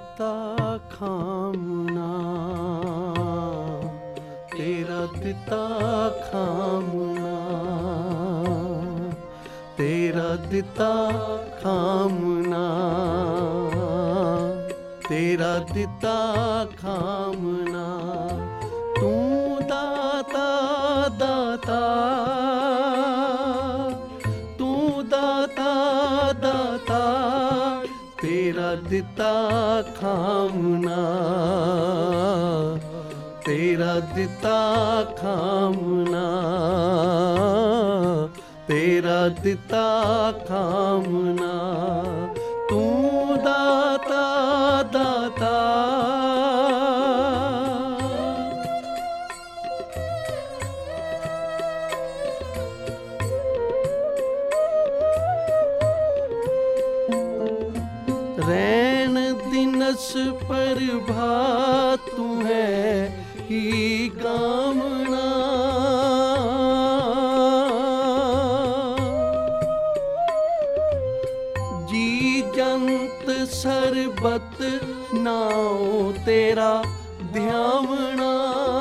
ਦਿੱਤਾ ਖਾਮਨਾ, ਤੇਰਾ ਦਿੱਤਾ ਖਾਮਨਾ, ਤੇਰਾ ਦਿੱਤਾ ਖਾਮਨਾ, ਤੇਰਾ ਦਿੱਤਾ ਖਾਮਨਾ। ਤੂੰ ਦਾਤਾ ਦਾਤਾ, ਤੂੰ ਦਾਤਾ ਦਾਤਾ, ਤੇਰਾ ਦਿੱਤਾ ਖਾਮਨਾ, ਤੇਰਾ ਦਿੱਤਾ ਖਾਮਨਾ, ਤੇਰਾ ਦਿੱਤਾ ਖਾਮਨਾ। ਤੂੰ ਦਾਤਾ ਦਾਤਾ। रैन दिनस प्रभात तू है ही कामना, जी जंत सरबत नाओ तेरा ध्यावना।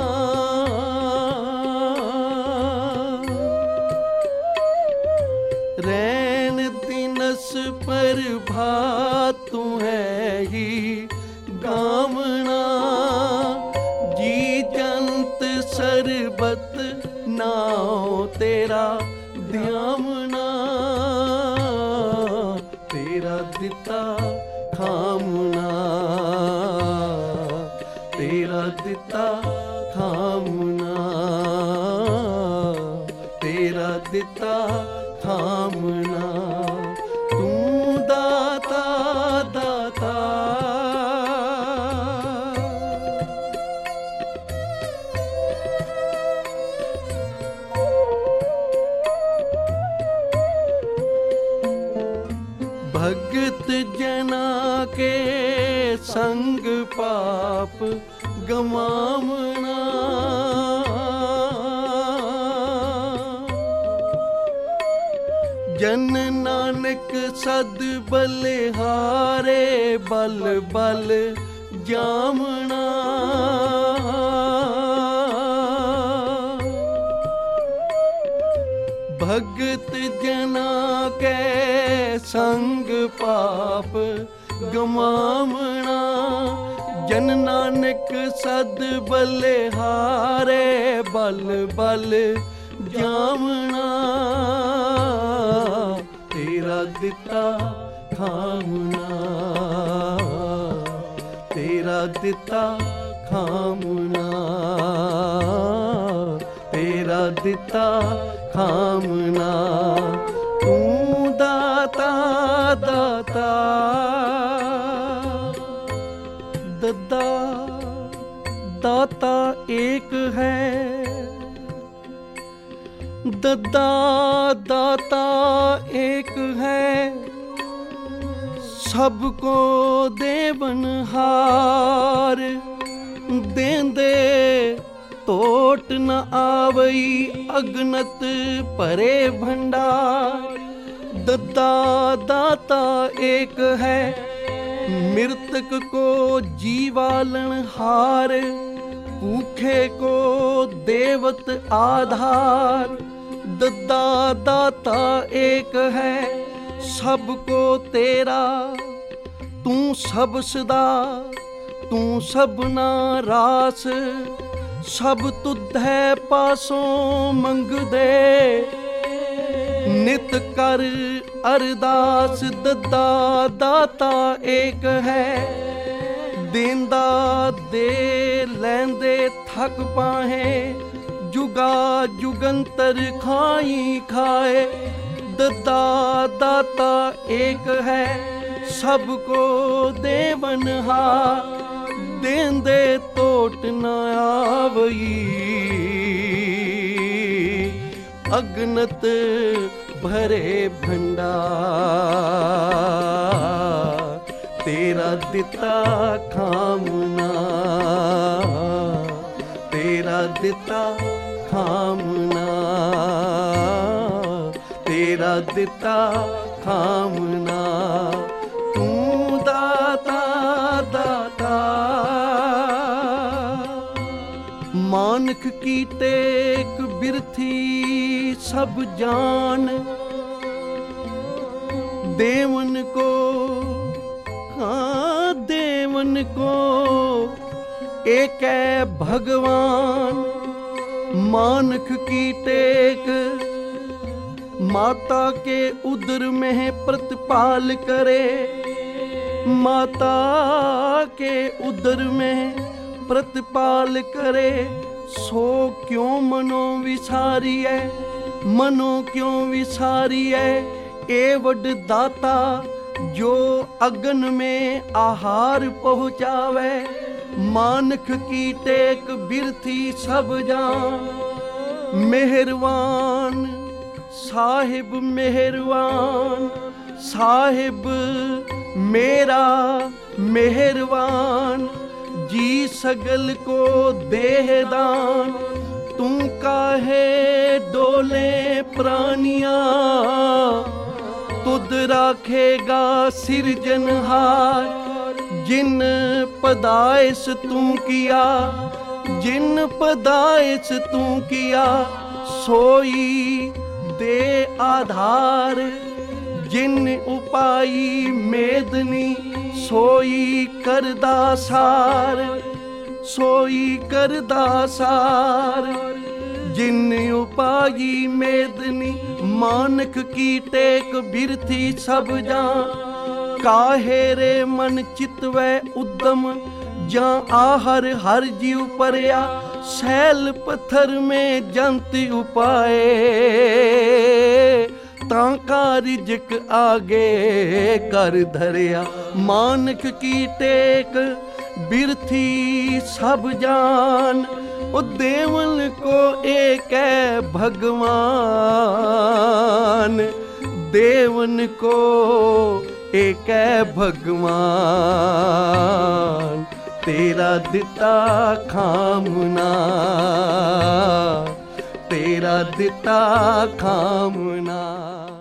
रैन दिनस प्रभात तू है ही गावना, जी जंत सरबत नाओ तेरा ध्यावना। तेरा दिता खामना, तेरा दिता खामना, तेरा दिता खामना। तू दाता दाता। भगत जना के संग पाप गमावना, जन नानक सद बलिहारे बल बल जामना। भगत जना के संग पाप गमावना, जन नानक सद बलिहारे बल बल जामना। तेरा दिता खामना, तेरा दिता खामना, तेरा दिता खामना। तू दाता दाता। दद्दा दाता एक है, दद्दा दाता एक है, सबको देवनहार। देंदे टोट न आवई अगनत भरे भंडार। दद्दा दाता एक है, मृतक को जीवालन हार। भूखे को देवत आधार। दद्दा दाता एक है, सबको तेरा तू सब सदा, तू सबना रास। सब तुधै पासों मंग दे, नित कर अरदास। दद्दा दाता एक है, देंदा दे लैंदे थक पाहे। जुगा जुगंतर खाई खाए। दद्दा दाता एक है, सबको देवनहार। देंदे टोट न आवई अगनत भरे भंडार। तेरा दिता खामना, तेरा दिता खामना, तेरा दिता खामना। तू दाता दा मानक की टेक बिरथी सब जान। देवन को हाँ देवन को एक है भगवान। मानक की टेक माता के उदर में प्रतिपाल करे। माता के उदर में प्रतिपाल करे। सो क्यों मनो विसारी है, मनो क्यों विसारी है। ए वड दाता जो अगन में आहार पहुँचावे। मानक की टेक बिरथी सब जान। मेहरबान साहिब मेहरबान, साहिब मेरा मेहरबान। जी सगल को देहदान, तू काहे डोले प्राणियां। तुद राखेगा सिरजनहार। जिन पदाइश तू किया, जिन पदाइश तू किया। सोई दे आधार। जिन उपाई मेदनी, सोई करदा सार। सोई करदा सार। जिन उपाई मेदनी, मानक की टेक बिरथी सब जान। काहे रे मन चितवै उद्दम, जा आहर हर जीव परया। सैल पत्थर में जंत उपाए, तांका रिजक आगे कर धरिया। मानक की टेक बिरथी सब जान। ओ देवल को एक है भगवान। देवन को एक है भगवान। तेरा दिता खामना, तेरा दिता खामना।